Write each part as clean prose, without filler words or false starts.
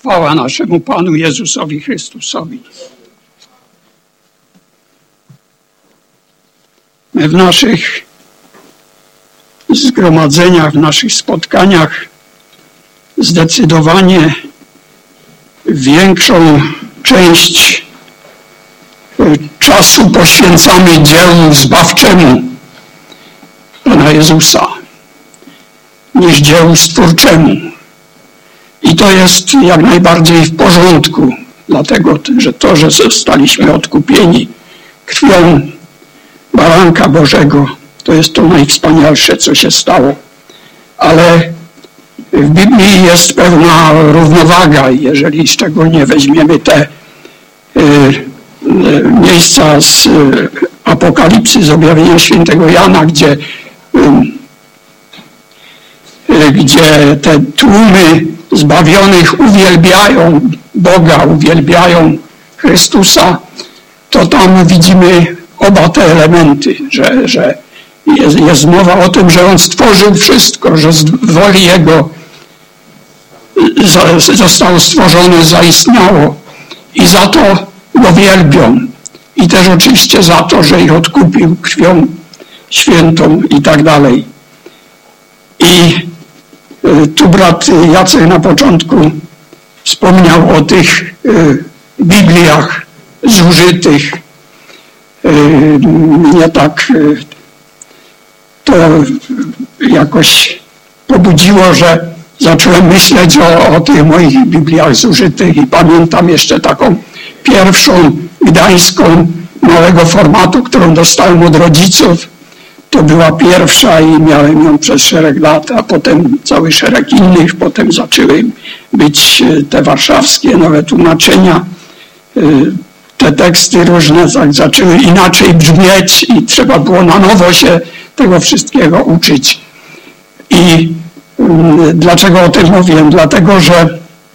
Chwała naszemu Panu Jezusowi Chrystusowi. My w naszych zgromadzeniach, w naszych spotkaniach zdecydowanie większą część czasu poświęcamy dziełu zbawczemu Pana Jezusa niż dziełu stwórczemu. I to jest jak najbardziej w porządku, dlatego że zostaliśmy odkupieni krwią Baranka Bożego, to jest to najwspanialsze, co się stało. Ale w Biblii jest pewna równowaga, jeżeli szczególnie weźmiemy te miejsca z Apokalipsy, z objawienia świętego Jana, gdzie te tłumy zbawionych uwielbiają Boga, uwielbiają Chrystusa, to tam widzimy oba te elementy, że jest mowa o tym, że On stworzył wszystko, że z woli Jego zostało stworzone, zaistniało i za to Go wielbią. I też oczywiście za to, że ich odkupił krwią świętą i tak dalej. I tu brat Jacek na początku wspomniał o tych Bibliach zużytych. Mnie tak to jakoś pobudziło, że zacząłem myśleć o tych moich Bibliach zużytych i pamiętam jeszcze taką pierwszą gdańską małego formatu, którą dostałem od rodziców. To była pierwsza i miałem ją przez szereg lat, a potem cały szereg innych. Potem zaczęły być te warszawskie nowe tłumaczenia. Te teksty różne zaczęły inaczej brzmieć i trzeba było na nowo się tego wszystkiego uczyć. I dlaczego o tym mówię? Dlatego, że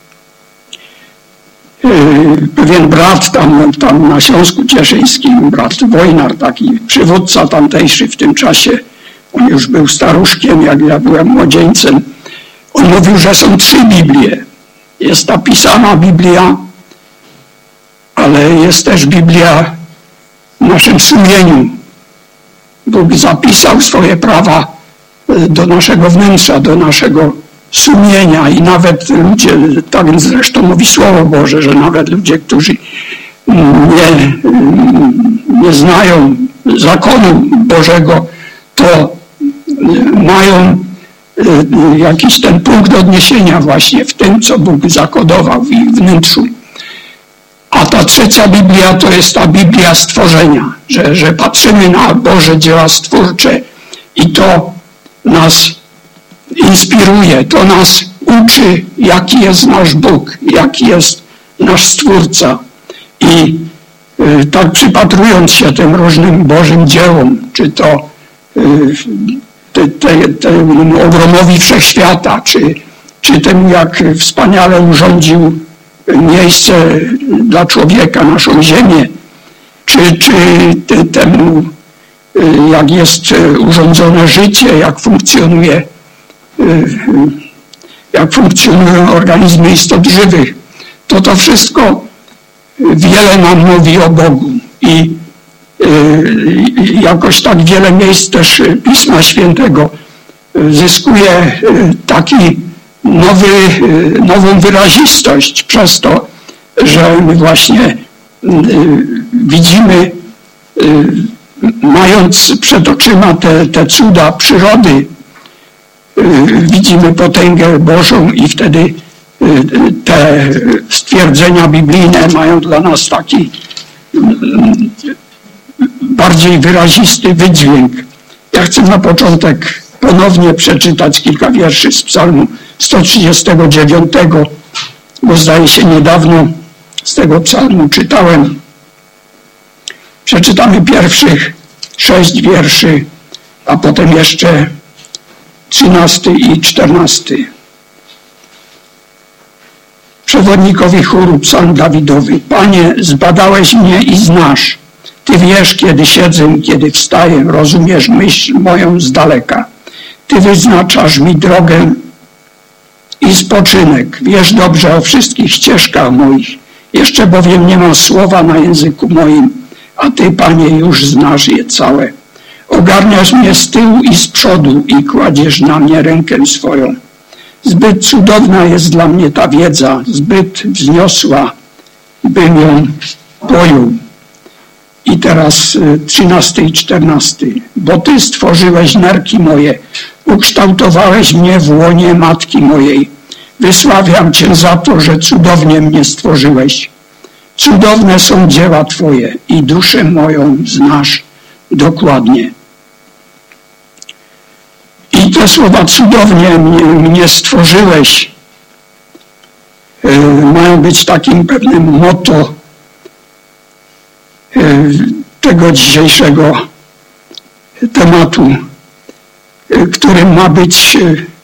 pewien brat tam na Śląsku Cieszyńskim, brat Wojnar, taki przywódca tamtejszy w tym czasie, on już był staruszkiem, jak ja byłem młodzieńcem, on mówił, że są 3 Biblie. Jest ta pisana Biblia, ale jest też Biblia w naszym sumieniu. Bóg zapisał swoje prawa do naszego wnętrza, do naszego sumienia i nawet ludzie, tak zresztą mówi Słowo Boże, że nawet ludzie, którzy nie znają zakonu Bożego, to mają jakiś ten punkt odniesienia właśnie w tym, co Bóg zakodował w ich wnętrzu. A ta 3. Biblia to jest ta Biblia stworzenia, że patrzymy na Boże dzieła stwórcze i to nas inspiruje, to nas uczy, jaki jest nasz Bóg, jaki jest nasz Stwórca. I tak przypatrując się tym różnym Bożym dziełom, czy to temu ogromowi wszechświata, czy temu, jak wspaniale urządził miejsce dla człowieka, naszą ziemię, czy temu, jak jest urządzone życie, jak funkcjonują organizmy istot żywych, to wszystko wiele nam mówi o Bogu. I jakoś tak wiele miejsc też Pisma Świętego zyskuje taki nową wyrazistość przez to, że my właśnie widzimy, mając przed oczyma te cuda przyrody, widzimy potęgę Bożą i wtedy te stwierdzenia biblijne mają dla nas taki bardziej wyrazisty wydźwięk. Ja chcę na początek ponownie przeczytać kilka wierszy z Psalmu 139, bo zdaje się niedawno z tego psalmu czytałem. Przeczytamy pierwszych 6 wierszy, a potem jeszcze 13 i 14. Przewodnikowi chóru psalm Dawidowy. Panie, zbadałeś mnie i znasz. Ty wiesz, kiedy siedzę, kiedy wstaję, rozumiesz myśl moją z daleka. Ty wyznaczasz mi drogę i spoczynek. Wiesz dobrze o wszystkich ścieżkach moich. Jeszcze bowiem nie ma słowa na języku moim, a Ty, Panie, już znasz je całe. Ogarniasz mnie z tyłu i z przodu i kładziesz na mnie rękę swoją. Zbyt cudowna jest dla mnie ta wiedza, zbyt wzniosła, bym ją pojął. I teraz 13 i 14. Bo Ty stworzyłeś nerki moje, ukształtowałeś mnie w łonie matki mojej. Wysławiam Cię za to, że cudownie mnie stworzyłeś. Cudowne są dzieła Twoje i duszę moją znasz dokładnie. I te słowa cudownie mnie stworzyłeś mają być takim pewnym motto tego dzisiejszego tematu, którym ma być,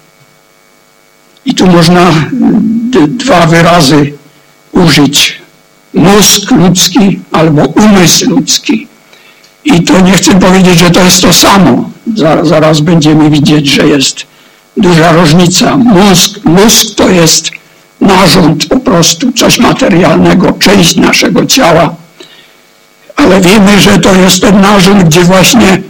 i tu można dwa wyrazy użyć, mózg ludzki albo umysł ludzki. I to nie chcę powiedzieć, że to jest to samo. Zaraz będziemy widzieć, że jest duża różnica. Mózg to jest narząd po prostu, coś materialnego, część naszego ciała. Ale wiemy, że to jest ten narząd, gdzie właśnie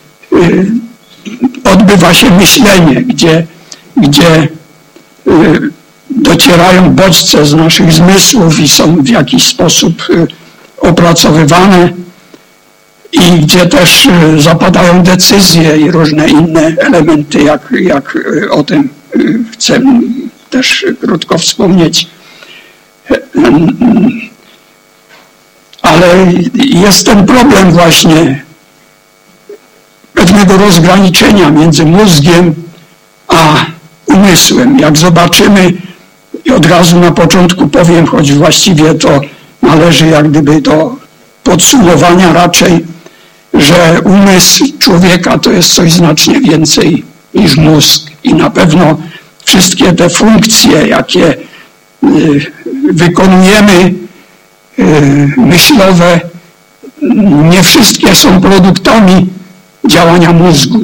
odbywa się myślenie, gdzie docierają bodźce z naszych zmysłów i są w jakiś sposób opracowywane i gdzie też zapadają decyzje i różne inne elementy, jak o tym chcę też krótko wspomnieć. Ale jest ten problem właśnie pewnego rozgraniczenia między mózgiem a umysłem. Jak zobaczymy, i od razu na początku powiem, choć właściwie to należy jak gdyby do podsumowania raczej, że umysł człowieka to jest coś znacznie więcej niż mózg i na pewno wszystkie te funkcje, jakie wykonujemy, myślowe, nie wszystkie są produktami działania mózgu.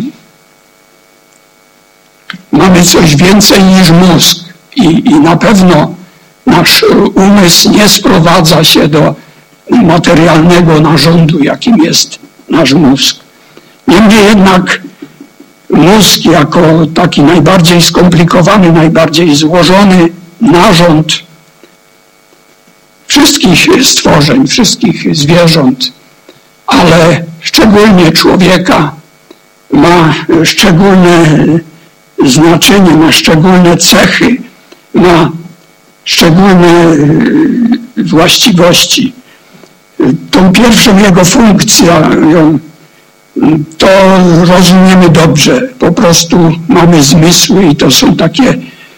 Mamy coś więcej niż mózg i na pewno nasz umysł nie sprowadza się do materialnego narządu, jakim jest nasz mózg. Niemniej jednak mózg jako taki najbardziej skomplikowany, najbardziej złożony narząd wszystkich stworzeń, wszystkich zwierząt, ale szczególnie człowieka ma szczególne znaczenie, ma szczególne cechy, ma szczególne właściwości. Tą pierwszą jego funkcją to rozumiemy dobrze. Po prostu mamy zmysły i to są takie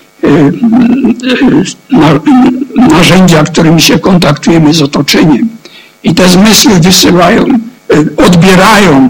narzędzia, którymi się kontaktujemy z otoczeniem. I te zmysły odbierają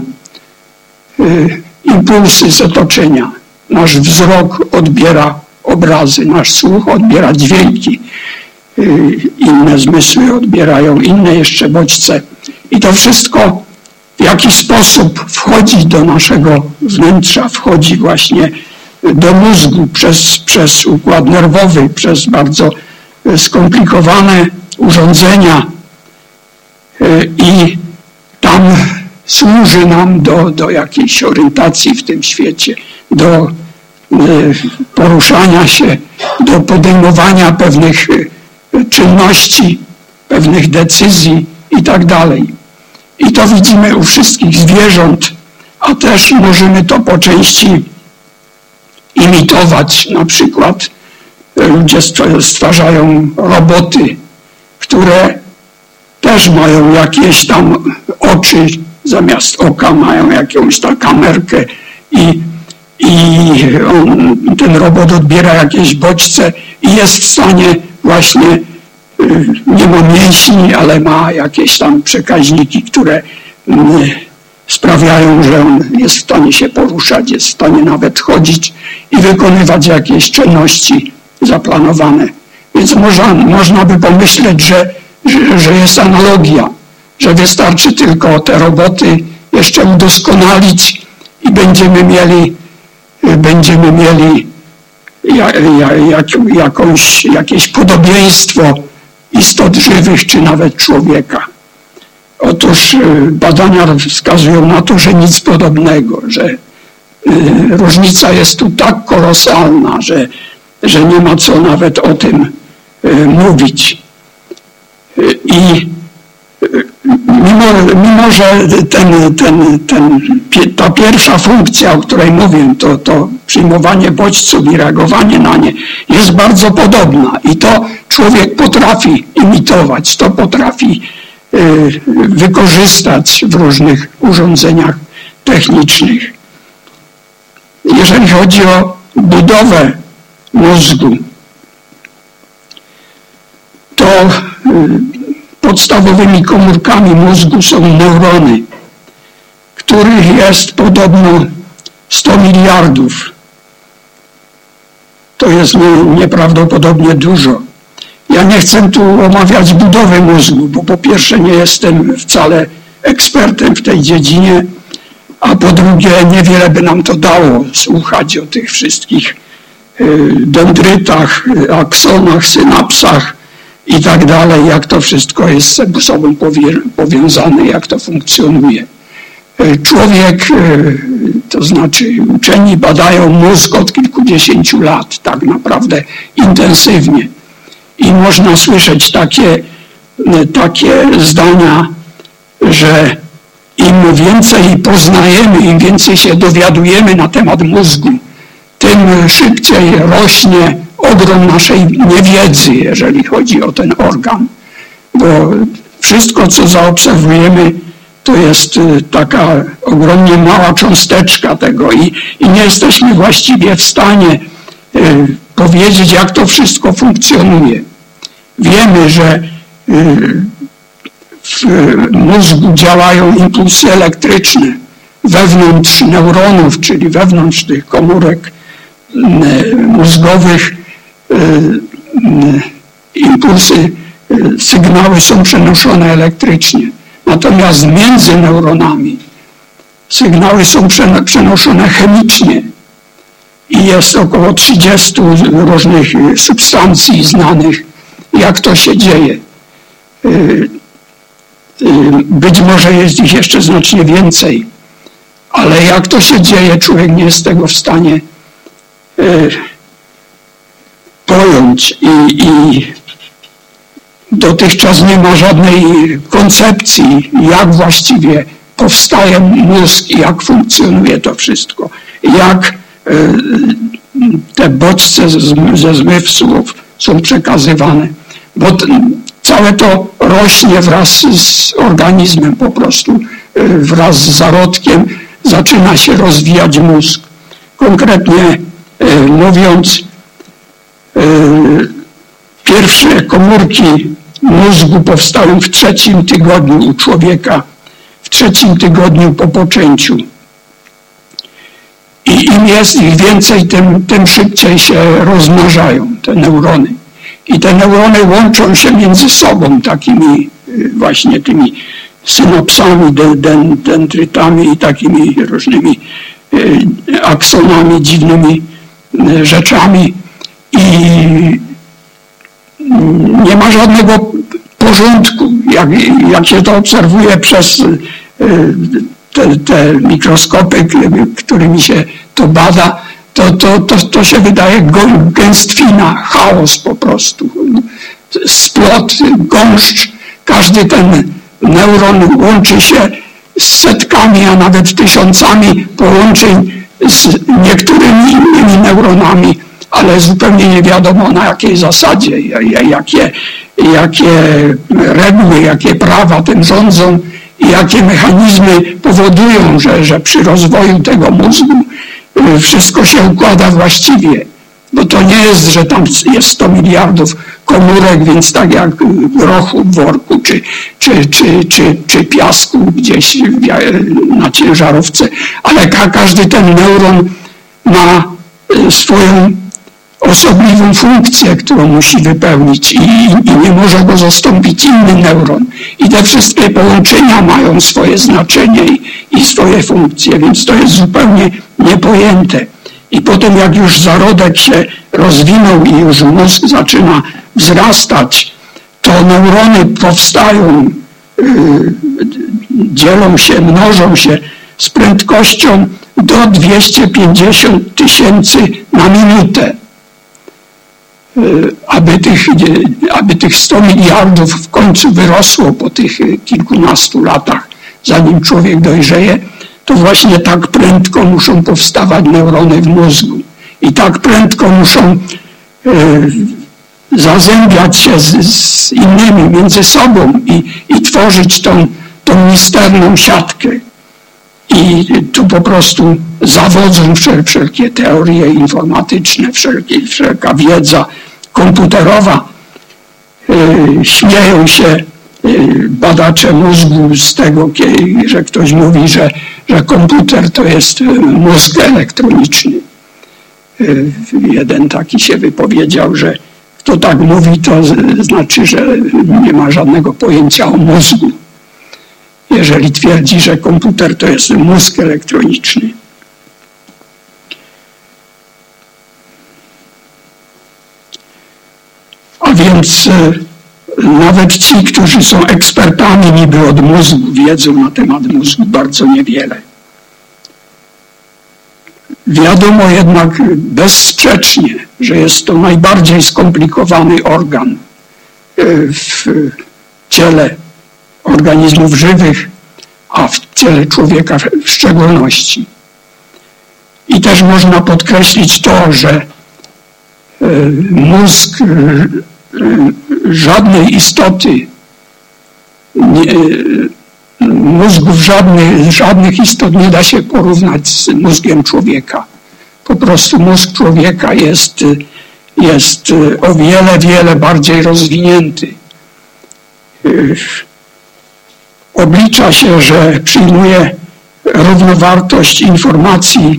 impulsy z otoczenia. Nasz wzrok odbiera obrazy, nasz słuch odbiera dźwięki, inne zmysły odbierają inne jeszcze bodźce. I to wszystko w jakiś sposób wchodzi do naszego wnętrza, wchodzi właśnie do mózgu przez układ nerwowy, przez bardzo skomplikowane urządzenia i tam służy nam do jakiejś orientacji w tym świecie, do poruszania się, do podejmowania pewnych czynności, pewnych decyzji i tak dalej. I to widzimy u wszystkich zwierząt, a też możemy to po części imitować. Na przykład ludzie stwarzają roboty, które też mają jakieś tam oczy, zamiast oka mają jakąś tam kamerkę i ten robot odbiera jakieś bodźce i jest w stanie właśnie, nie ma mięśni, ale ma jakieś tam przekaźniki, które sprawiają, że on jest w stanie się poruszać, jest w stanie nawet chodzić i wykonywać jakieś czynności zaplanowane. Więc można by pomyśleć, że jest analogia, że wystarczy tylko te roboty jeszcze udoskonalić i będziemy mieli jakieś podobieństwo istot żywych, czy nawet człowieka. Otóż badania wskazują na to, że nic podobnego, że różnica jest tu tak kolosalna, że nie ma co nawet o tym mówić. I mimo że ta pierwsza funkcja, o której mówię, to przyjmowanie bodźców i reagowanie na nie, jest bardzo podobna i to człowiek potrafi imitować, to potrafi wykorzystać w różnych urządzeniach technicznych. Jeżeli chodzi o budowę mózgu, to podstawowymi komórkami mózgu są neurony, których jest podobno 100 miliardów. To jest nieprawdopodobnie dużo. Ja nie chcę tu omawiać budowy mózgu, bo po pierwsze nie jestem wcale ekspertem w tej dziedzinie, a po drugie niewiele by nam to dało słuchać o tych wszystkich dendrytach, aksonach, synapsach i tak dalej, jak to wszystko jest ze sobą powiązane, jak to funkcjonuje. Człowiek, to znaczy uczeni badają mózg od kilkudziesięciu lat, tak naprawdę intensywnie. I można słyszeć takie zdania, że im więcej poznajemy, im więcej się dowiadujemy na temat mózgu, tym szybciej rośnie ogrom naszej niewiedzy, jeżeli chodzi o ten organ. Bo wszystko, co zaobserwujemy, to jest taka ogromnie mała cząsteczka tego i nie jesteśmy właściwie w stanie powiedzieć, jak to wszystko funkcjonuje. Wiemy, że w mózgu działają impulsy elektryczne wewnątrz neuronów, czyli wewnątrz tych komórek mózgowych. Impulsy, sygnały są przenoszone elektrycznie. Natomiast między neuronami sygnały są przenoszone chemicznie i jest około 30 różnych substancji znanych, jak to się dzieje. Być może jest ich jeszcze znacznie więcej, ale jak to się dzieje, człowiek nie jest tego w stanie pojąć i dotychczas nie ma żadnej koncepcji, jak właściwie powstaje mózg i jak funkcjonuje to wszystko, jak te bodźce ze zmysłów są przekazywane, bo całe to rośnie wraz z organizmem po prostu, wraz z zarodkiem zaczyna się rozwijać mózg. Konkretnie mówiąc, pierwsze komórki mózgu powstają w 3. tygodniu u człowieka, w 3. tygodniu po poczęciu. I im jest ich więcej, tym szybciej się rozmnażają te neurony. I te neurony łączą się między sobą takimi właśnie tymi synapsami, dendrytami i takimi różnymi aksonami, dziwnymi rzeczami. I nie ma żadnego porządku. Jak się to obserwuje przez te mikroskopy, którymi się to bada, to się wydaje gęstwina, chaos po prostu. Splot, gąszcz, każdy ten neuron łączy się z setkami, a nawet tysiącami połączeń z niektórymi innymi neuronami, ale zupełnie nie wiadomo na jakiej zasadzie, jakie reguły, jakie prawa tym rządzą i jakie mechanizmy powodują, że przy rozwoju tego mózgu wszystko się układa właściwie. Bo to nie jest, że tam jest 100 miliardów komórek, więc tak jak grochu w worku, czy piasku gdzieś na ciężarówce, ale każdy ten neuron ma swoją osobliwą funkcję, którą musi wypełnić i nie może go zastąpić inny neuron. I te wszystkie połączenia mają swoje znaczenie i swoje funkcje, więc to jest zupełnie niepojęte. I potem jak już zarodek się rozwinął i już mózg zaczyna wzrastać, to neurony powstają, dzielą się, mnożą się z prędkością do 250 000 na minutę. Aby tych 100 miliardów w końcu wyrosło po tych kilkunastu latach, zanim człowiek dojrzeje, to właśnie tak prędko muszą powstawać neurony w mózgu. I tak prędko muszą zazębiać się z innymi, między sobą i tworzyć tą misterną siatkę. I tu po prostu zawodzą wszelkie teorie informatyczne, wszelka wiedza komputerowa. Śmieją się badacze mózgu z tego, że ktoś mówi, że komputer to jest mózg elektroniczny. Jeden taki się wypowiedział, że kto tak mówi, to znaczy, że nie ma żadnego pojęcia o mózgu. Jeżeli twierdzi, że komputer to jest mózg elektroniczny. A więc nawet ci, którzy są ekspertami niby od mózgu, wiedzą na temat mózgu bardzo niewiele. Wiadomo jednak bezsprzecznie, że jest to najbardziej skomplikowany organ w ciele organizmów żywych, a w ciele człowieka w szczególności. I też można podkreślić to, że mózg żadnej istoty, mózgów żadnych istot nie da się porównać z mózgiem człowieka. Po prostu mózg człowieka jest o wiele bardziej rozwinięty. Oblicza się, że przyjmuje równowartość informacji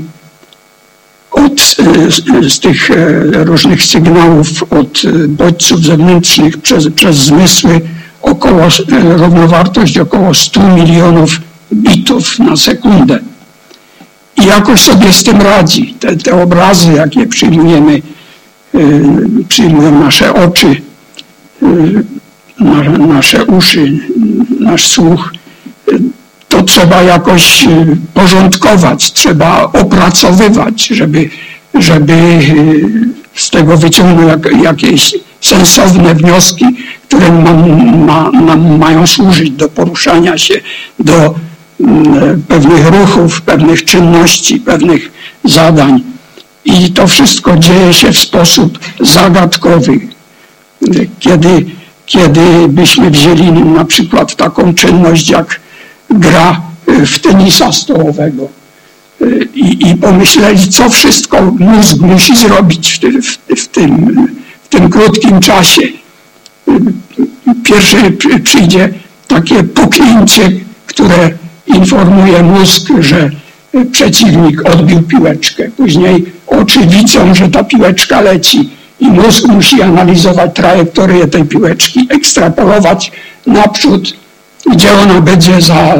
z tych różnych sygnałów od bodźców zewnętrznych przez zmysły równowartość około 100 milionów bitów na sekundę. I jakoś sobie z tym radzi. Te obrazy, jakie przyjmujemy, przyjmują nasze oczy, nasze uszy, nasz słuch, to trzeba jakoś porządkować, trzeba opracowywać, żeby z tego wyciągnąć jakieś sensowne wnioski, które nam mają służyć do poruszania się, do pewnych ruchów, pewnych czynności, pewnych zadań. I to wszystko dzieje się w sposób zagadkowy. Kiedy byśmy wzięli na przykład taką czynność jak gra w tenisa stołowego i pomyśleli, co wszystko mózg musi zrobić w tym krótkim czasie. Pierwsze przyjdzie takie puknięcie, które informuje mózg, że przeciwnik odbił piłeczkę. Później oczy widzą, że ta piłeczka leci i mózg musi analizować trajektorię tej piłeczki, ekstrapolować naprzód, gdzie ona będzie za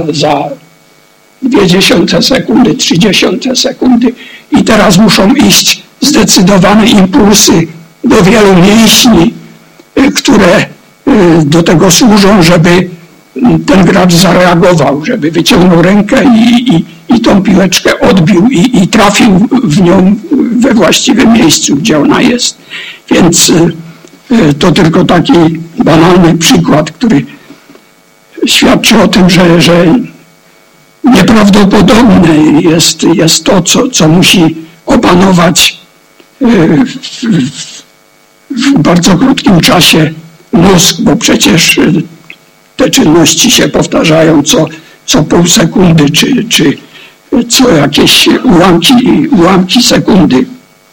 0,2 sekundy, 0,3 sekundy. I teraz muszą iść zdecydowane impulsy do wielu mięśni, które do tego służą, żeby ten gracz zareagował, żeby wyciągnął rękę i tą piłeczkę odbił i trafił w nią we właściwym miejscu, gdzie ona jest. Więc to tylko taki banalny przykład, który świadczy o tym, że nieprawdopodobne jest to, co musi opanować w bardzo krótkim czasie mózg, bo przecież te czynności się powtarzają co pół sekundy, czy co jakieś ułamki sekundy.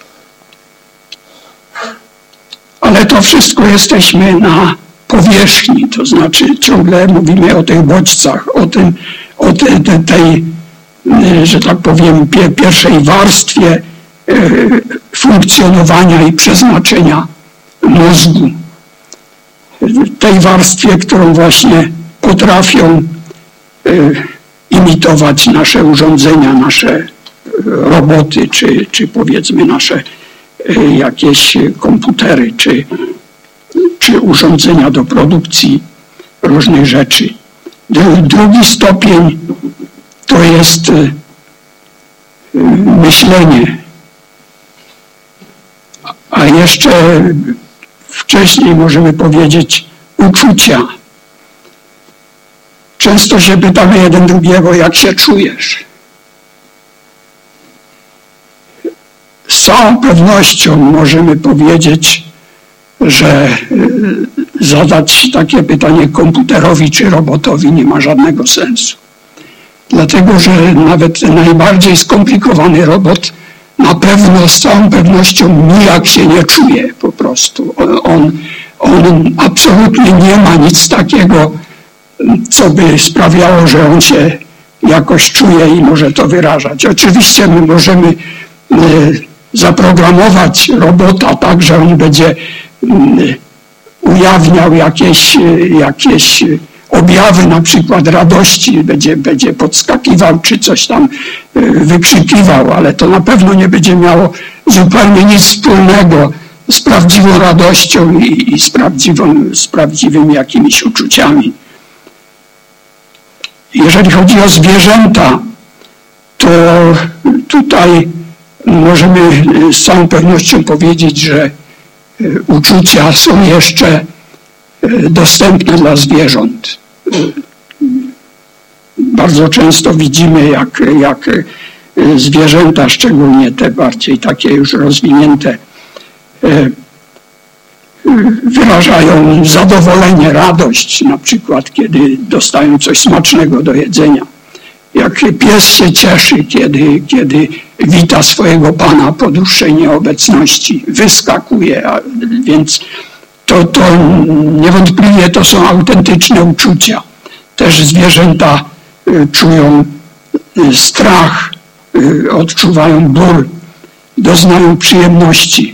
Ale to wszystko jesteśmy na powierzchni, to znaczy ciągle mówimy o tych bodźcach, o tej, że tak powiem, pierwszej warstwie funkcjonowania i przeznaczenia mózgu. Tej warstwie, którą właśnie potrafią imitować nasze urządzenia, nasze roboty, czy powiedzmy nasze jakieś komputery, czy urządzenia do produkcji różnych rzeczy. Drugi stopień to jest myślenie, a jeszcze wcześniej możemy powiedzieć uczucia. Często się pytamy jeden drugiego, jak się czujesz. Z całą pewnością możemy powiedzieć, że zadać takie pytanie komputerowi czy robotowi nie ma żadnego sensu. Dlatego, że nawet najbardziej skomplikowany robot na pewno z całą pewnością nijak się nie czuje po prostu. On absolutnie nie ma nic takiego, co by sprawiało, że on się jakoś czuje i może to wyrażać. Oczywiście my możemy zaprogramować robota tak, że on będzie ujawniał jakieś objawy na przykład radości, będzie podskakiwał czy coś tam wykrzykiwał, ale to na pewno nie będzie miało zupełnie nic wspólnego z prawdziwą radością i z prawdziwymi jakimiś uczuciami. Jeżeli chodzi o zwierzęta, to tutaj możemy z całą pewnością powiedzieć, że uczucia są jeszcze dostępne dla zwierząt. Bardzo często widzimy, jak zwierzęta, szczególnie te bardziej takie już rozwinięte, wyrażają zadowolenie, radość, na przykład kiedy dostają coś smacznego do jedzenia. Jak pies się cieszy, kiedy wita swojego pana po dłuższej nieobecności, wyskakuje, więc to niewątpliwie to są autentyczne uczucia. Też zwierzęta czują strach, odczuwają ból, doznają przyjemności.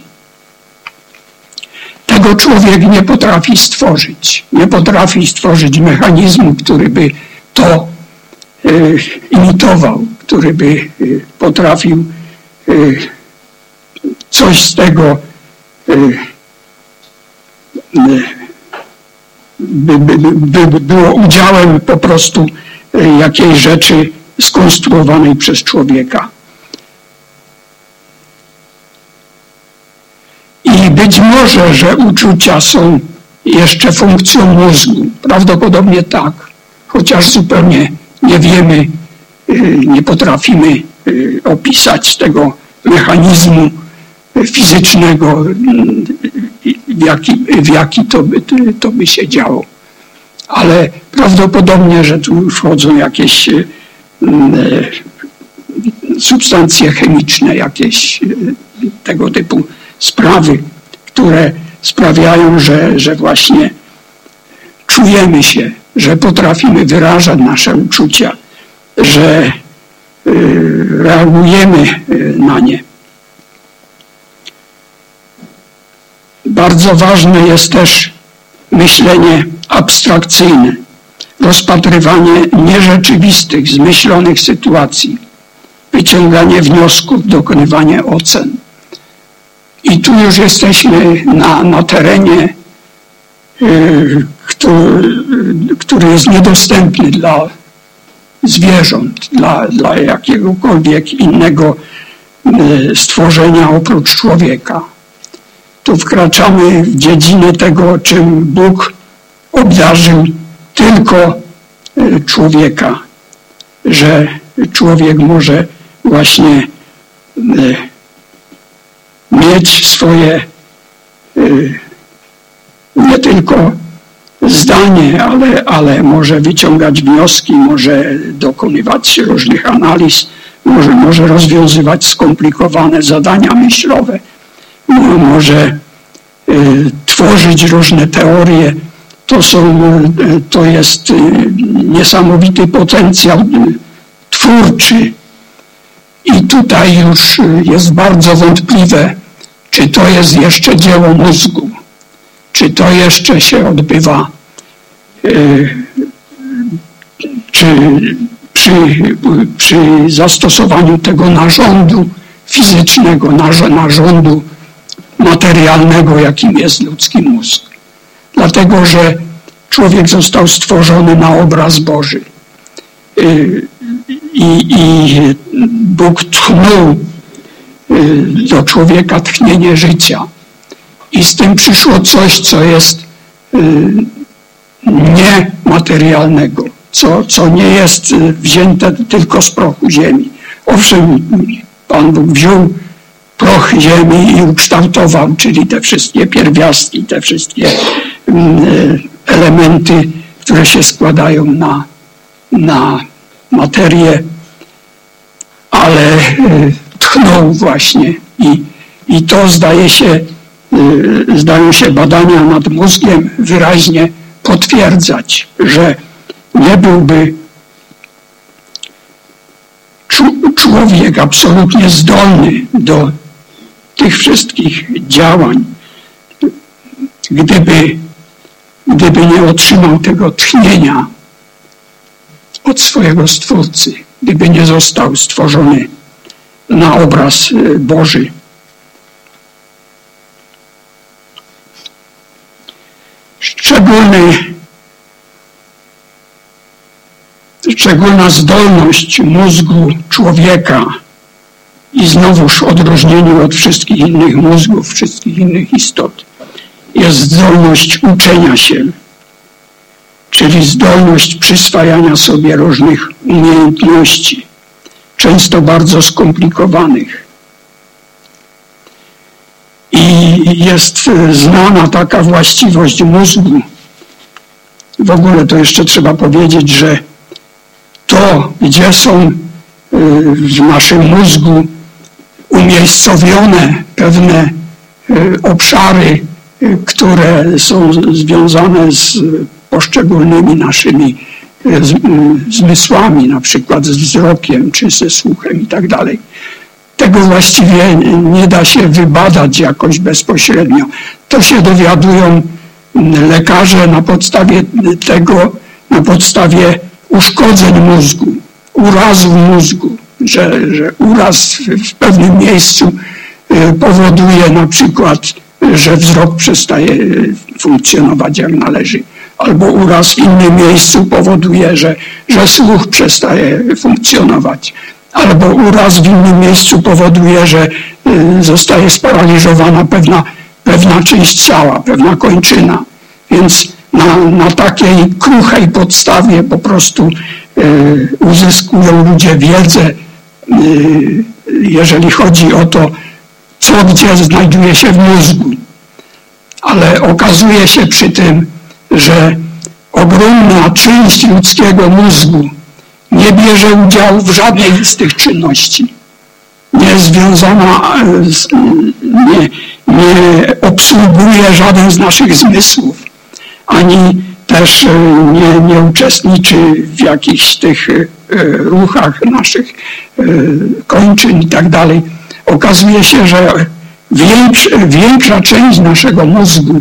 Tego człowiek nie potrafi stworzyć. Nie potrafi stworzyć mechanizmu, który by to imitował, który by potrafił coś z tego by było udziałem po prostu jakiejś rzeczy skonstruowanej przez człowieka. I być może, że uczucia są jeszcze funkcją mózgu. Prawdopodobnie tak, chociaż zupełnie nie wiemy, nie potrafimy opisać tego mechanizmu fizycznego, w jaki to by się działo. Ale prawdopodobnie, że tu już wchodzą jakieś substancje chemiczne, jakieś tego typu sprawy, które sprawiają, że właśnie czujemy się, że potrafimy wyrażać nasze uczucia, że reagujemy na nie. Bardzo ważne jest też myślenie abstrakcyjne, rozpatrywanie nierzeczywistych, zmyślonych sytuacji, wyciąganie wniosków, dokonywanie ocen. I tu już jesteśmy na terenie, który jest niedostępny dla zwierząt, dla jakiegokolwiek innego stworzenia oprócz człowieka. Tu wkraczamy w dziedzinę tego, czym Bóg obdarzył tylko człowieka, że człowiek może właśnie mieć swoje nie tylko zdanie, ale może wyciągać wnioski, może dokonywać różnych analiz, może rozwiązywać skomplikowane zadania myślowe, może tworzyć różne teorie. To jest niesamowity potencjał twórczy. I tutaj już jest bardzo wątpliwe, czy to jest jeszcze dzieło mózgu, czy to jeszcze się odbywa, czy przy zastosowaniu tego narządu fizycznego, narządu materialnego, jakim jest ludzki mózg. Dlatego, że człowiek został stworzony na obraz Boży. I Bóg tchnął do człowieka tchnienie życia. I z tym przyszło coś, co jest niematerialnego, co nie jest wzięte tylko z prochu ziemi. Owszem, Pan Bóg wziął proch ziemi i ukształtował, czyli te wszystkie pierwiastki, te wszystkie elementy, które się składają na materię, ale tchnął właśnie i to zdają się badania nad mózgiem wyraźnie potwierdzać, że nie byłby człowiek absolutnie zdolny do tych wszystkich działań, gdyby nie otrzymał tego tchnienia od swojego Stwórcy, gdyby nie został stworzony na obraz Boży. Szczególna zdolność mózgu człowieka i znowuż w odróżnieniu od wszystkich innych mózgów, wszystkich innych istot, jest zdolność uczenia się, czyli zdolność przyswajania sobie różnych umiejętności, często bardzo skomplikowanych. I jest znana taka właściwość mózgu. W ogóle to jeszcze trzeba powiedzieć, że to, gdzie są w naszym mózgu umiejscowione pewne obszary, które są związane z poszczególnymi naszymi zmysłami, na przykład z wzrokiem czy ze słuchem i tak dalej. Tego właściwie nie da się wybadać jakoś bezpośrednio. To się dowiadują lekarze na podstawie tego, na podstawie uszkodzeń mózgu, urazów mózgu, że uraz w pewnym miejscu powoduje na przykład, że wzrok przestaje funkcjonować jak należy, albo uraz w innym miejscu powoduje, że słuch przestaje funkcjonować, albo uraz w innym miejscu powoduje, że zostaje sparaliżowana pewna część ciała, pewna kończyna. Więc na takiej kruchej podstawie po prostu uzyskują ludzie wiedzę, jeżeli chodzi o to, co gdzie znajduje się w mózgu. Ale okazuje się przy tym, że ogromna część ludzkiego mózgu nie bierze udziału w żadnej z tych czynności. Nie jest związana, nie obsługuje żaden z naszych zmysłów, ani też nie uczestniczy w jakichś tych ruchach naszych kończyn i tak dalej. Okazuje się, że większa część naszego mózgu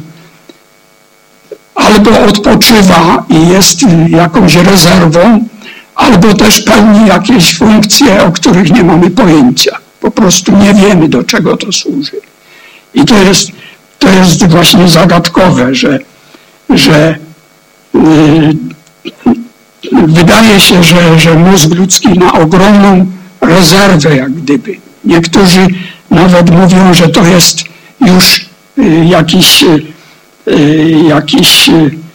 albo odpoczywa i jest jakąś rezerwą, albo też pełni jakieś funkcje, o których nie mamy pojęcia. Po prostu nie wiemy, do czego to służy. I to jest właśnie zagadkowe, że wydaje się, że mózg ludzki ma ogromną rezerwę, jak gdyby. Niektórzy nawet mówią, że to jest już jakiś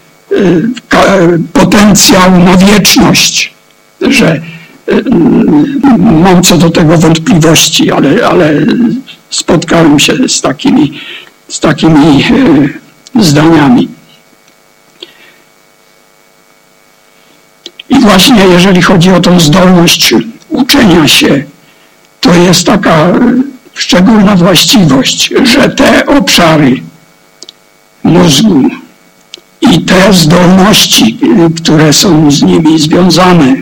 potencjał na wieczność, że mam co do tego wątpliwości, ale spotkałem się z takimi zdaniami. I właśnie jeżeli chodzi o tą zdolność uczenia się, to jest taka szczególna właściwość, że te obszary mózgu i te zdolności, które są z nimi związane,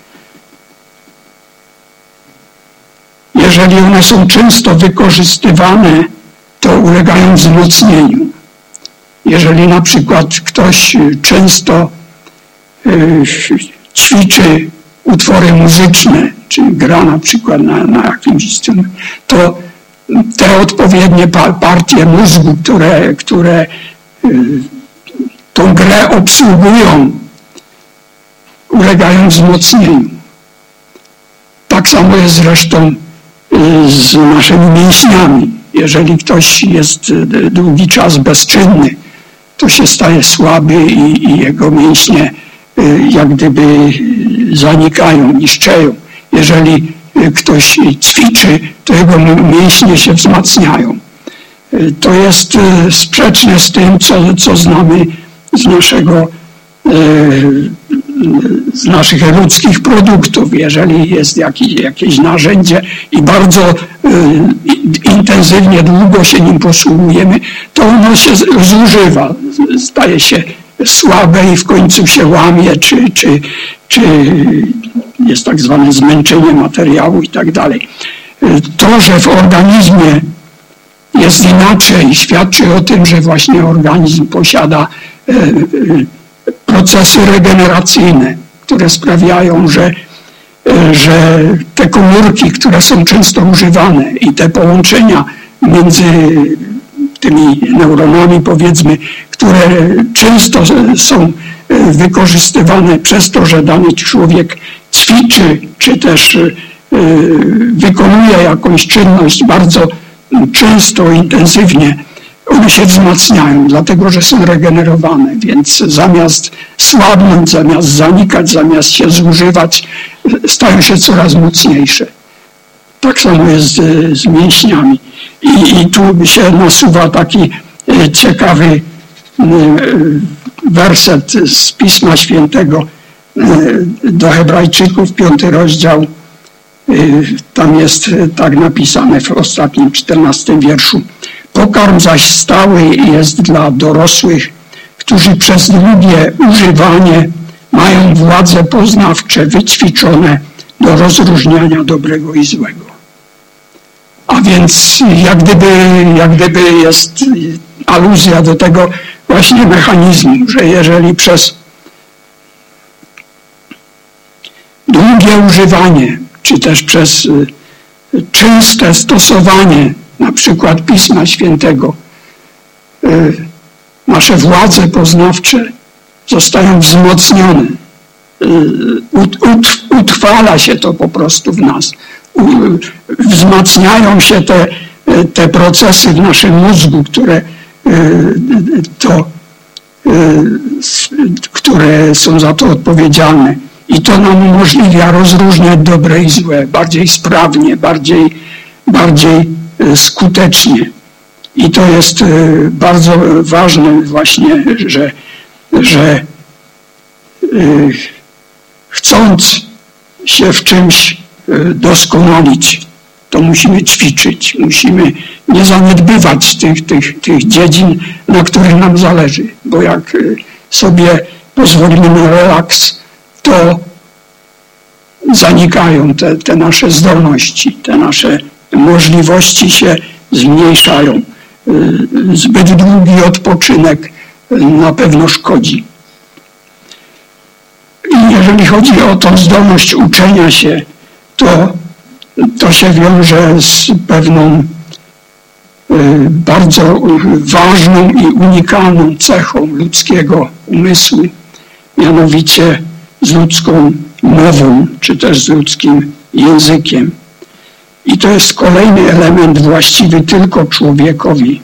jeżeli one są często wykorzystywane, to ulegają wzmocnieniu. Jeżeli na przykład ktoś często ćwiczy utwory muzyczne, czy gra na przykład na jakimś instrumencie, to te odpowiednie partie mózgu, które tą grę obsługują, ulegają wzmocnieniu. Tak samo jest zresztą z naszymi mięśniami. Jeżeli ktoś jest długi czas bezczynny, to się staje słaby i jego mięśnie jak gdyby zanikają, niszczeją. Jeżeli ktoś ćwiczy, to jego mięśnie się wzmacniają. To jest sprzeczne z tym, co znamy z naszych ludzkich produktów. Jeżeli jest jakieś narzędzie i bardzo intensywnie, długo się nim posługujemy, to ono się zużywa, staje się słabe i w końcu się łamie, czy jest tak zwane zmęczenie materiału i tak dalej. To, że w organizmie jest inaczej, świadczy o tym, że właśnie organizm posiada procesy regeneracyjne, które sprawiają, że te komórki, które są często używane i te połączenia między tymi neuronami, powiedzmy, które często są wykorzystywane przez to, że dany człowiek ćwiczy, czy też wykonuje jakąś czynność bardzo często, intensywnie, one się wzmacniają, dlatego że są regenerowane, więc zamiast słabnąć, zamiast zanikać, zamiast się zużywać, stają się coraz mocniejsze. Tak samo jest z mięśniami. I tu się nasuwa taki ciekawy werset z Pisma Świętego do Hebrajczyków, 5 rozdział. Tam jest tak napisane w ostatnim 14 wierszu. Pokarm zaś stały jest dla dorosłych, którzy przez długie używanie mają władze poznawcze wyćwiczone do rozróżniania dobrego i złego. A więc jak gdyby jest aluzja do tego właśnie mechanizmu, że jeżeli przez długie używanie, czy też przez częste stosowanie na przykład Pisma Świętego, nasze władze poznawcze zostają wzmocnione. Utrwala się to po prostu w nas. Wzmacniają się te procesy w naszym mózgu, które są za to odpowiedzialne. I to nam umożliwia rozróżniać dobre i złe bardziej sprawnie, bardziej skutecznie. I to jest bardzo ważne właśnie, że chcąc się w czymś doskonalić, to musimy ćwiczyć, musimy nie zaniedbywać tych dziedzin, na których nam zależy, bo jak sobie pozwolimy na relaks, to zanikają te nasze zdolności, te nasze możliwości się zmniejszają. Zbyt długi odpoczynek na pewno szkodzi. I jeżeli chodzi o tą zdolność uczenia się, to się wiąże z pewną bardzo ważną i unikalną cechą ludzkiego umysłu, mianowicie z ludzką mową, czy też z ludzkim językiem. I to jest kolejny element właściwy tylko człowiekowi.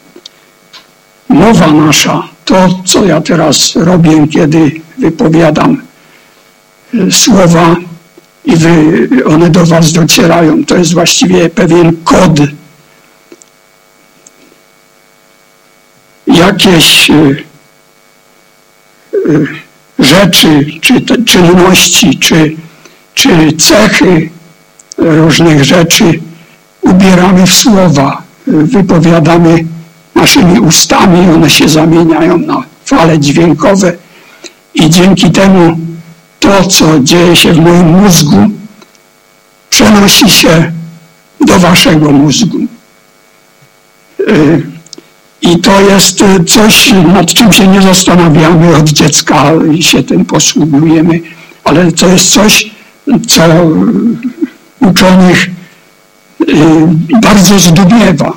Mowa nasza, to co ja teraz robię, kiedy wypowiadam słowa i one do was docierają, to jest właściwie pewien kod. Jakieś rzeczy, czy czynności, czy cechy różnych rzeczy ubieramy w słowa, wypowiadamy naszymi ustami, one się zamieniają na fale dźwiękowe i dzięki temu to, co dzieje się w moim mózgu, przenosi się do waszego mózgu. I to jest coś, nad czym się nie zastanawiamy od dziecka i się tym posługujemy, ale to jest coś, co uczonych bardzo zdumiewa,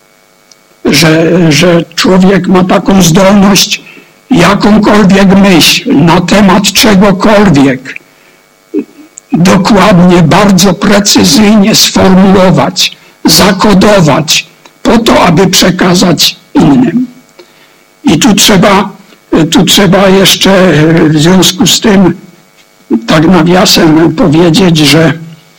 że człowiek ma taką zdolność jakąkolwiek myśl na temat czegokolwiek dokładnie, bardzo precyzyjnie sformułować, zakodować po to, aby przekazać innym. I tu trzeba jeszcze w związku z tym tak nawiasem powiedzieć, że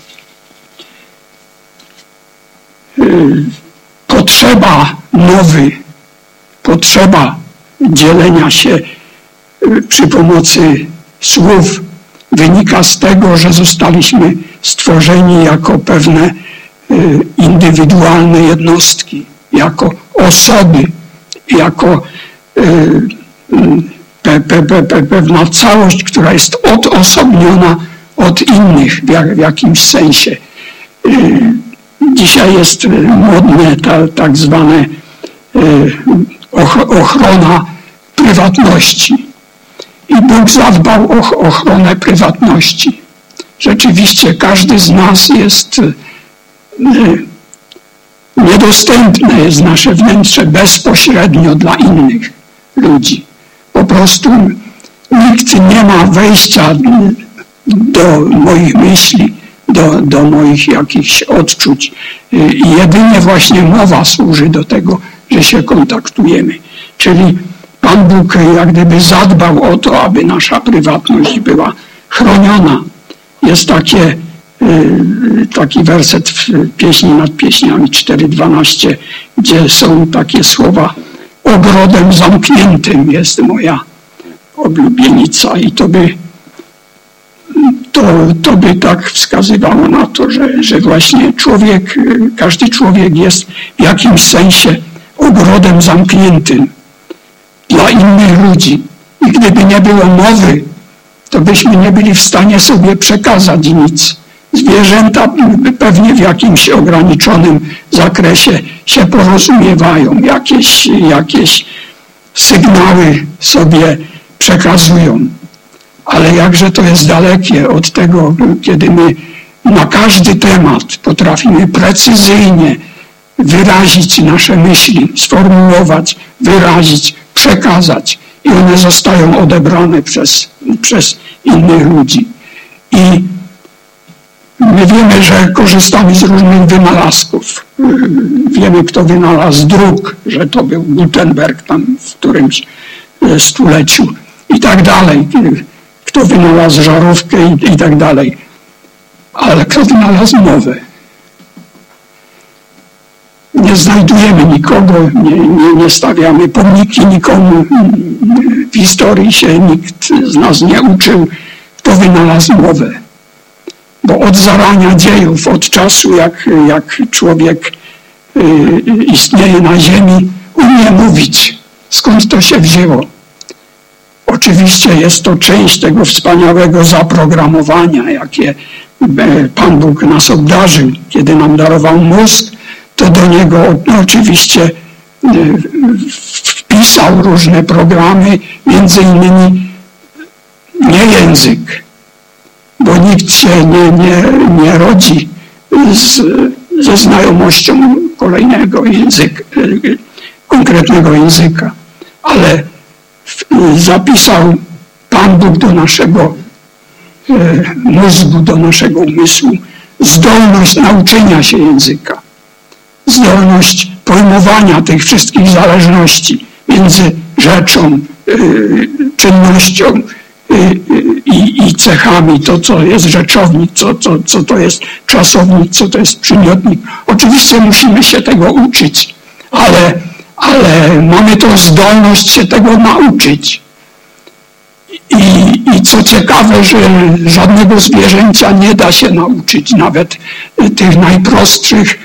potrzeba dzielenia się przy pomocy słów wynika z tego, że zostaliśmy stworzeni jako pewne indywidualne jednostki, jako osoby, jako pewna całość, która jest odosobniona od innych w jakimś sensie. Dzisiaj jest modne tak zwane ochrona prywatności. I Bóg zadbał o ochronę prywatności. Rzeczywiście każdy z nas jest niedostępne, jest nasze wnętrze bezpośrednio dla innych ludzi. Po prostu nikt nie ma wejścia do moich myśli, do moich jakichś odczuć. I jedynie właśnie mowa służy do tego, że się kontaktujemy. Czyli Pan Bóg jak gdyby zadbał o to, aby nasza prywatność była chroniona. Jest taki werset w Pieśni nad Pieśniami 4:12, gdzie są takie słowa: ogrodem zamkniętym jest moja oblubienica. I to by tak wskazywało na to, że właśnie każdy człowiek jest w jakimś sensie ogrodem zamkniętym dla innych ludzi. I gdyby nie było mowy, to byśmy nie byli w stanie sobie przekazać nic. Zwierzęta pewnie w jakimś ograniczonym zakresie się porozumiewają, jakieś sygnały sobie przekazują. Ale jakże to jest dalekie od tego, kiedy my na każdy temat potrafimy precyzyjnie wyrazić nasze myśli, sformułować, wyrazić, przekazać i one zostają odebrane przez innych ludzi. I my wiemy, że korzystamy z różnych wynalazków. Wiemy, kto wynalazł druk, że to był Gutenberg tam w którymś stuleciu i tak dalej. Kto wynalazł żarówkę i tak dalej. Ale kto wynalazł mowę? Nie znajdujemy nikogo, nie stawiamy pomniki nikomu. W historii się nikt z nas nie uczył, kto wynalazł mowę. Bo od zarania dziejów, od czasu jak człowiek istnieje na ziemi, umie mówić. Skąd to się wzięło? Oczywiście jest to część tego wspaniałego zaprogramowania, jakie Pan Bóg nas obdarzył, kiedy nam darował mózg, to do niego oczywiście wpisał różne programy, między innymi nie język, bo nikt się nie rodzi ze znajomością konkretnego języka, ale zapisał Pan Bóg do naszego mózgu, do naszego umysłu zdolność nauczenia się języka, zdolność pojmowania tych wszystkich zależności między rzeczą, czynnością i cechami, to co jest rzeczownik, co to jest czasownik, co to jest przymiotnik. Oczywiście musimy się tego uczyć, ale mamy tą zdolność się tego nauczyć. I co ciekawe, że żadnego zwierzęcia nie da się nauczyć, nawet tych najprostszych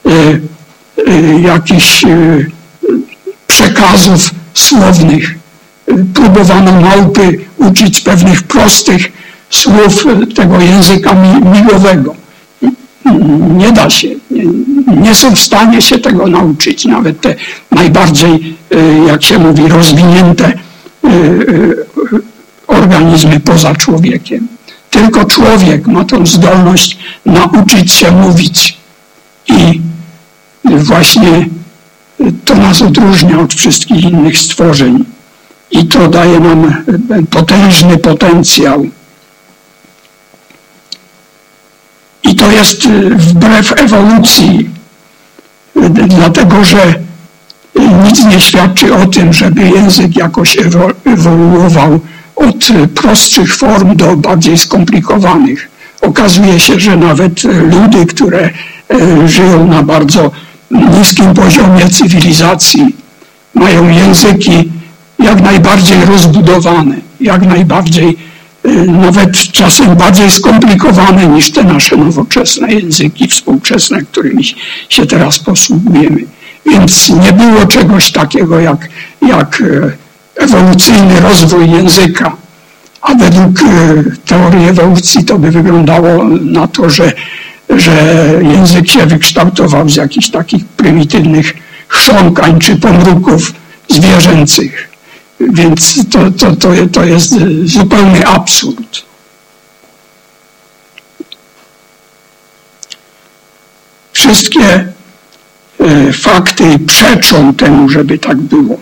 jakichś przekazów słownych. Próbowano małpy uczyć pewnych prostych słów tego języka migowego. Nie da się, nie są w stanie się tego nauczyć. Nawet te najbardziej, jak się mówi, rozwinięte organizmy poza człowiekiem. Tylko człowiek ma tą zdolność nauczyć się mówić. I właśnie to nas odróżnia od wszystkich innych stworzeń. I to daje nam potężny potencjał. I to jest wbrew ewolucji, dlatego że nic nie świadczy o tym, żeby język jakoś ewoluował od prostszych form do bardziej skomplikowanych. Okazuje się, że nawet ludy, które żyją na bardzo niskim poziomie cywilizacji, mają języki jak najbardziej rozbudowane, jak najbardziej, nawet czasem bardziej skomplikowane niż te nasze nowoczesne języki współczesne, którymi się teraz posługujemy. Więc nie było czegoś takiego jak ewolucyjny rozwój języka. A według teorii ewolucji to by wyglądało na to, że język się wykształtował z jakichś takich prymitywnych chrząkań czy pomruków zwierzęcych. Więc to jest zupełny absurd. Wszystkie fakty przeczą temu, żeby tak było.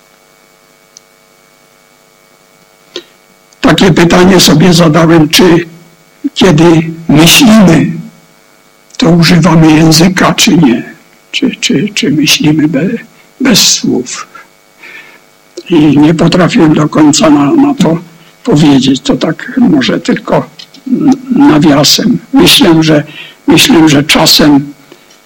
Takie pytanie sobie zadałem, czy kiedy myślimy, to używamy języka, czy nie? Czy myślimy bez słów? I nie potrafiłem do końca na to powiedzieć. To tak może tylko nawiasem. Myślę, że czasem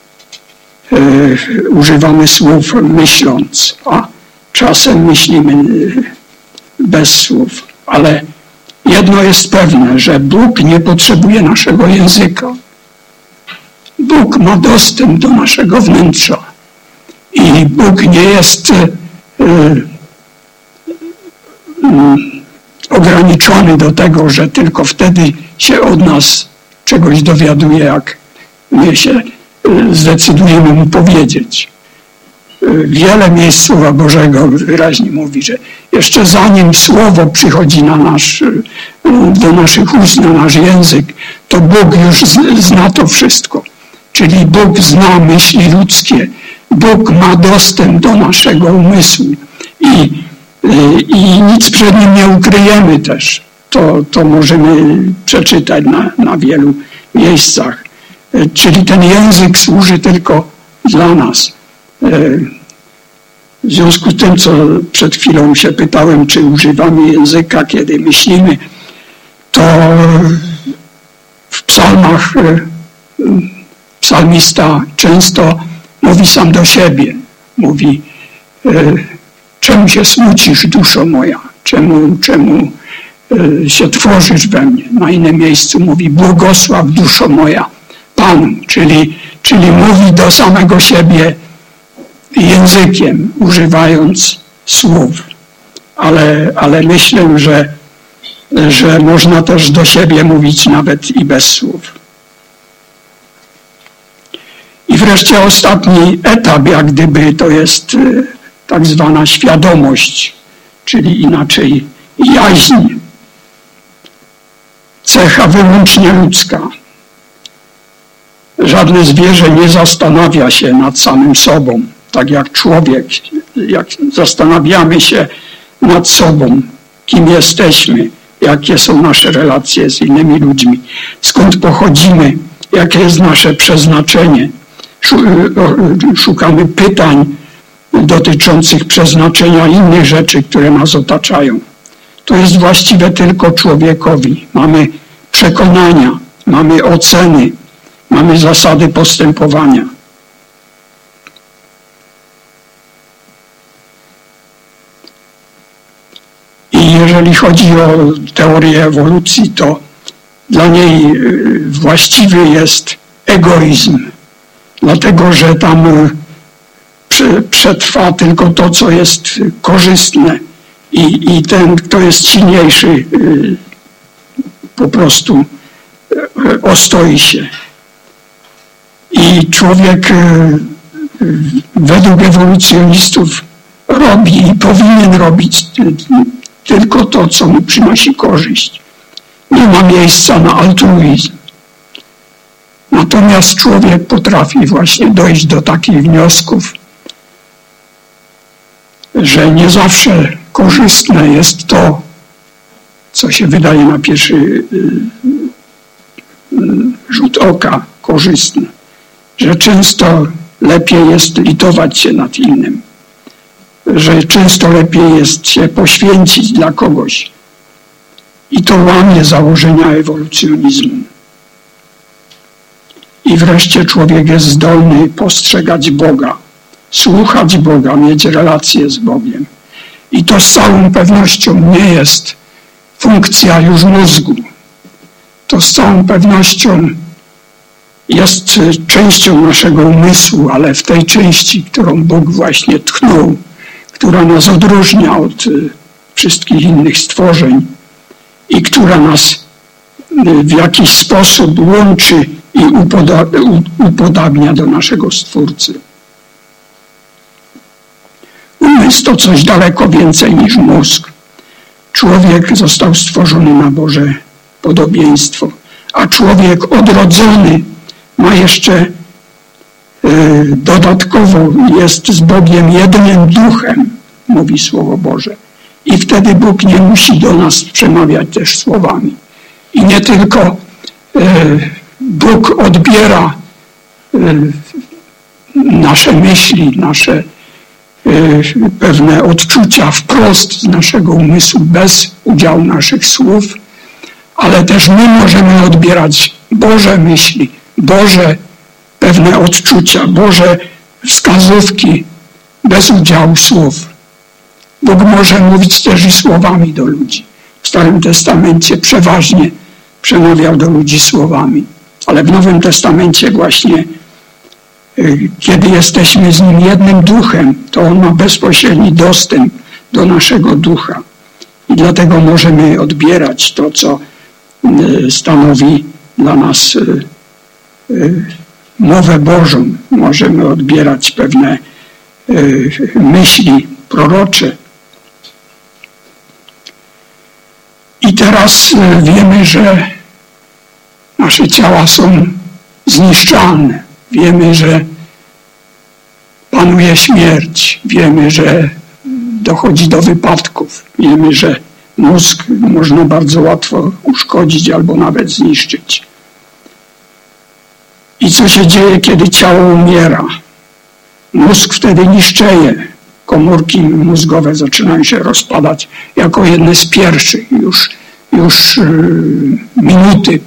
używamy słów myśląc, a czasem myślimy bez słów. Ale jedno jest pewne, że Bóg nie potrzebuje naszego języka. Bóg ma dostęp do naszego wnętrza. I Bóg nie jest ograniczony do tego, że tylko wtedy się od nas czegoś dowiaduje, jak my się zdecydujemy mu powiedzieć. Wiele miejsc Słowa Bożego wyraźnie mówi, że jeszcze zanim Słowo przychodzi do naszych ust, na nasz język, to Bóg już zna to wszystko. Czyli Bóg zna myśli ludzkie. Bóg ma dostęp do naszego umysłu i nic przed Nim nie ukryjemy też. To możemy przeczytać na wielu miejscach. Czyli ten język służy tylko dla nas. W związku z tym, co przed chwilą się pytałem, czy używamy języka, kiedy myślimy, to w psalmach psalmista często mówi sam do siebie. Mówi, czemu się smucisz, duszo moja? Czemu się tworzysz we mnie? Na innym miejscu mówi, błogosław, duszo moja, Panu. Czyli mówi do samego siebie językiem, używając słów. Ale myślę, że można też do siebie mówić nawet i bez słów. I wreszcie ostatni etap, jak gdyby, to jest tak zwana świadomość, czyli inaczej jaźń. Cecha wyłącznie ludzka. Żadne zwierzę nie zastanawia się nad samym sobą, tak jak człowiek. Jak zastanawiamy się nad sobą, kim jesteśmy, jakie są nasze relacje z innymi ludźmi, skąd pochodzimy, jakie jest nasze przeznaczenie. Szukamy pytań dotyczących przeznaczenia innych rzeczy, które nas otaczają. To jest właściwe tylko człowiekowi. Mamy przekonania, mamy oceny, mamy zasady postępowania. I jeżeli chodzi o teorię ewolucji, to dla niej właściwy jest egoizm, dlatego że tam przetrwa tylko to, co jest korzystne i ten, kto jest silniejszy, po prostu ostoi się. I człowiek według ewolucjonistów robi i powinien robić tylko to, co mu przynosi korzyść. Nie nie ma miejsca na altruizm. Natomiast człowiek potrafi właśnie dojść do takich wniosków, że nie zawsze korzystne jest to, co się wydaje na pierwszy rzut oka korzystne, że często lepiej jest litować się nad innym, że często lepiej jest się poświęcić dla kogoś. I to łamie założenia ewolucjonizmu. I wreszcie człowiek jest zdolny postrzegać Boga, słuchać Boga, mieć relacje z Bogiem. I to z całą pewnością nie jest funkcja już mózgu. To z całą pewnością jest częścią naszego umysłu, ale w tej części, którą Bóg właśnie tchnął, która nas odróżnia od wszystkich innych stworzeń i która nas w jakiś sposób łączy i upodabnia do naszego Stwórcy. Umysł to coś daleko więcej niż mózg. Człowiek został stworzony na Boże podobieństwo, a człowiek odrodzony ma jeszcze dodatkowo jest z Bogiem jednym duchem, mówi Słowo Boże. I wtedy Bóg nie musi do nas przemawiać też słowami. I nie tylko Bóg odbiera nasze myśli, nasze pewne odczucia wprost z naszego umysłu, bez udziału naszych słów, ale też my możemy odbierać Boże myśli, Boże pewne odczucia, Boże wskazówki bez udziału słów. Bóg może mówić też i słowami do ludzi. W Starym Testamencie przeważnie przemawiał do ludzi słowami, ale w Nowym Testamencie właśnie, kiedy jesteśmy z Nim jednym duchem, to On ma bezpośredni dostęp do naszego ducha. I dlatego możemy odbierać to, co stanowi dla nas mowę Bożą. Możemy odbierać pewne myśli prorocze. I teraz wiemy, że nasze ciała są zniszczalne. Wiemy, że panuje śmierć. Wiemy, że dochodzi do wypadków. Wiemy, że mózg można bardzo łatwo uszkodzić albo nawet zniszczyć. I co się dzieje, kiedy ciało umiera? Mózg wtedy niszczeje. Komórki mózgowe zaczynają się rozpadać jako jedne z pierwszych już minuty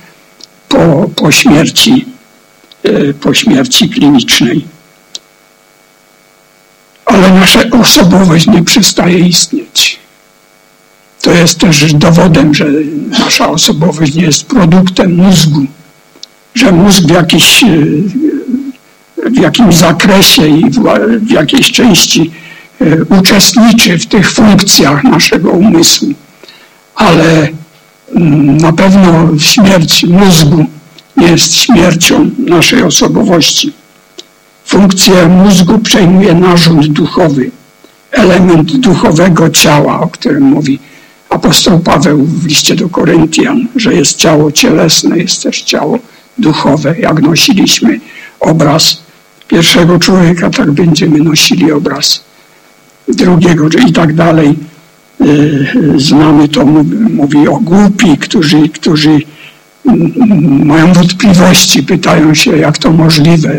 po śmierci klinicznej. Ale nasza osobowość nie przestaje istnieć. To jest też dowodem, że nasza osobowość nie jest produktem mózgu, że mózg w jakimś zakresie i w jakiejś części uczestniczy w tych funkcjach naszego umysłu. Ale na pewno śmierć mózgu nie jest śmiercią naszej osobowości. Funkcję mózgu przejmuje narząd duchowy, element duchowego ciała, o którym mówi apostoł Paweł w liście do Koryntian, że jest ciało cielesne, jest też ciało duchowe. Jak nosiliśmy obraz pierwszego człowieka, tak będziemy nosili obraz drugiego i tak dalej. Znamy to, mówi o głupi, którzy mają wątpliwości, pytają się, jak to możliwe,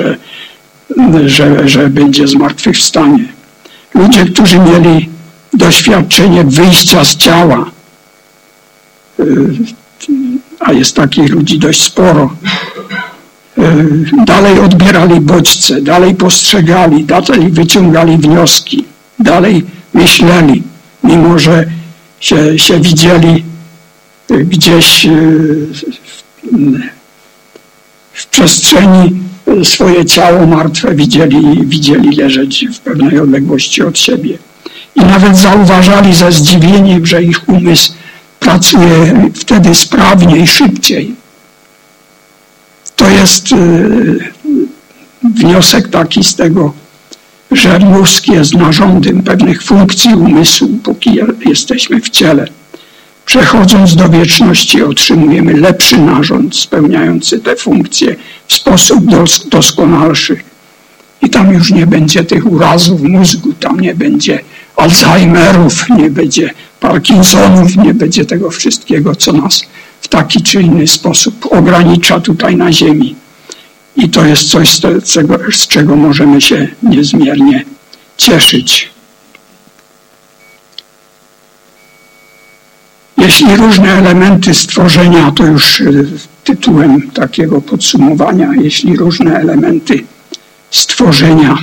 że będzie zmartwychwstanie. Ludzie, którzy mieli doświadczenie wyjścia z ciała, a jest takich ludzi dość sporo, dalej odbierali bodźce, dalej postrzegali, dalej wyciągali wnioski, dalej myśleli, mimo że się widzieli gdzieś w przestrzeni, swoje ciało martwe widzieli leżeć w pewnej odległości od siebie. I nawet zauważali ze zdziwieniem, że ich umysł pracuje wtedy sprawniej, szybciej. To jest wniosek taki z tego, że mózg jest narządem pewnych funkcji umysłu, póki jesteśmy w ciele. Przechodząc do wieczności otrzymujemy lepszy narząd spełniający te funkcje w sposób doskonalszy. I tam już nie będzie tych urazów mózgu, tam nie będzie Alzheimerów, nie będzie Parkinsonów, nie będzie tego wszystkiego, co nas w taki czy inny sposób ogranicza tutaj na ziemi. I to jest coś, z czego możemy się niezmiernie cieszyć. Jeśli różne elementy stworzenia, to już tytułem takiego podsumowania, jeśli różne elementy stworzenia,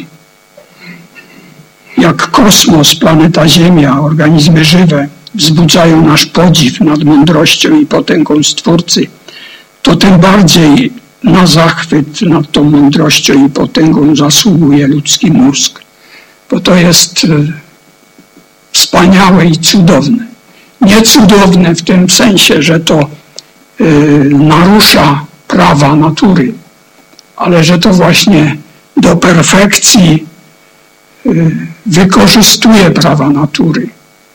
jak kosmos, planeta Ziemia, organizmy żywe, wzbudzają nasz podziw nad mądrością i potęgą Stwórcy, to tym bardziej na zachwyt nad tą mądrością i potęgą zasługuje ludzki mózg, bo to jest wspaniałe i cudowne. Nie cudowne w tym sensie, że to narusza prawa natury, ale że to właśnie do perfekcji wykorzystuje prawa natury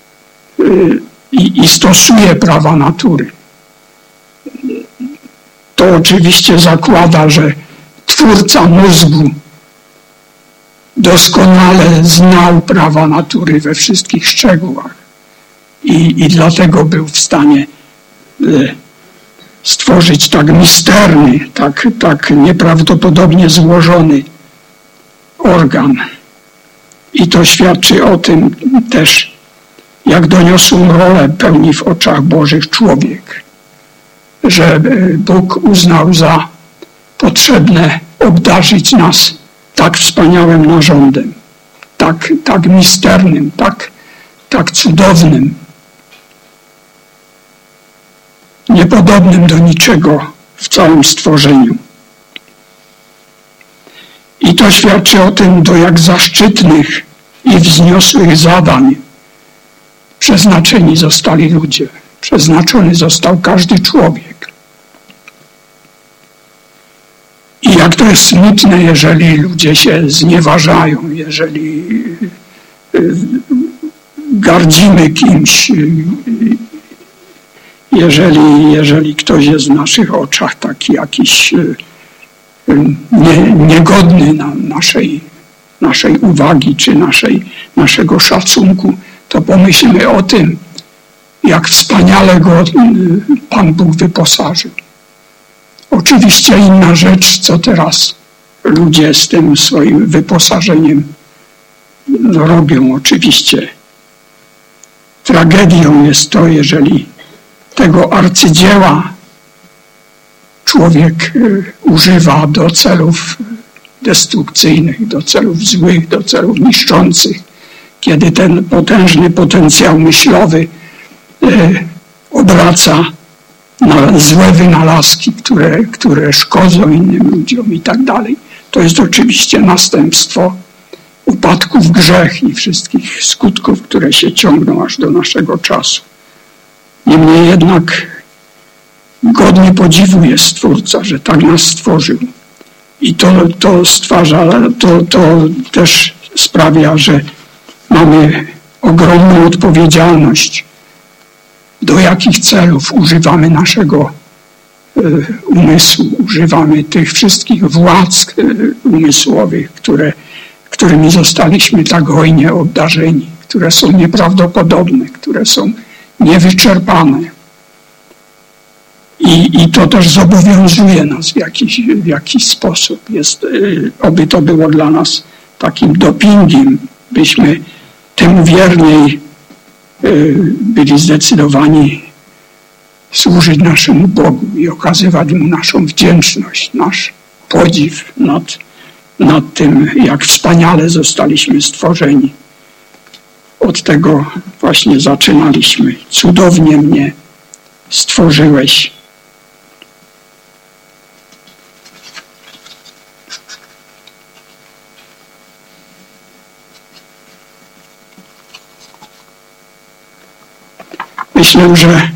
i stosuje prawa natury. To oczywiście zakłada, że twórca mózgu doskonale znał prawa natury we wszystkich szczegółach i dlatego był w stanie stworzyć tak misterny, tak nieprawdopodobnie złożony organ. I to świadczy o tym też, jak doniosłą rolę pełni w oczach Bożych człowiek, że Bóg uznał za potrzebne obdarzyć nas tak wspaniałym narządem, tak misternym, tak cudownym, niepodobnym do niczego w całym stworzeniu. I to świadczy o tym, do jak zaszczytnych i wzniosłych zadań przeznaczeni zostali ludzie. Przeznaczony został każdy człowiek. I jak to jest smutne, jeżeli ludzie się znieważają, jeżeli gardzimy kimś, jeżeli ktoś jest w naszych oczach taki jakiś niegodny naszej uwagi czy naszego szacunku, to pomyślmy o tym, jak wspaniale go Pan Bóg wyposażył. Oczywiście inna rzecz, co teraz ludzie z tym swoim wyposażeniem robią. Oczywiście tragedią jest to, jeżeli tego arcydzieła człowiek używa do celów destrukcyjnych, do celów złych, do celów niszczących, kiedy ten potężny potencjał myślowy obraca na złe wynalazki, które szkodzą innym ludziom i tak dalej. To jest oczywiście następstwo upadku w grzech i wszystkich skutków, które się ciągną aż do naszego czasu. Niemniej jednak godnie podziwu jest Stwórca, że tak nas stworzył. I to stwarza, to też sprawia, że mamy ogromną odpowiedzialność, do jakich celów używamy naszego umysłu, używamy tych wszystkich władz umysłowych, którymi zostaliśmy tak hojnie obdarzeni, które są nieprawdopodobne, które są niewyczerpane. I to też zobowiązuje nas w jakiś sposób. Oby to było dla nas takim dopingiem, byśmy tym wierniej byli zdecydowani służyć naszemu Bogu i okazywać Mu naszą wdzięczność, nasz podziw nad tym, jak wspaniale zostaliśmy stworzeni. Od tego właśnie zaczynaliśmy. Cudownie mnie stworzyłeś. Myślę, że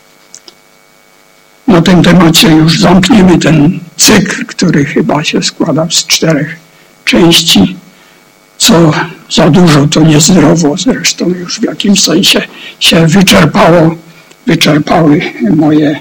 na tym temacie już zamkniemy ten cykl, który chyba się składa z 4 części. Co za dużo, to niezdrowo. Zresztą już w jakimś sensie się wyczerpały moje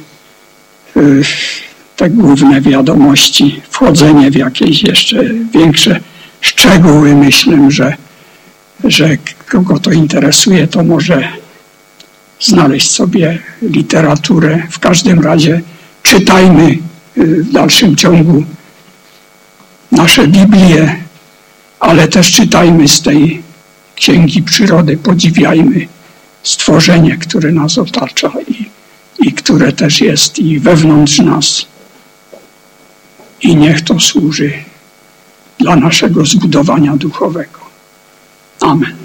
te główne wiadomości. Wchodzenie w jakieś jeszcze większe szczegóły, myślę, że kogo to interesuje, to może znaleźć sobie literaturę. W każdym razie czytajmy w dalszym ciągu nasze Biblie, ale też czytajmy z tej Księgi Przyrody, podziwiajmy stworzenie, które nas otacza i które też jest i wewnątrz nas. I niech to służy dla naszego zbudowania duchowego. Amen.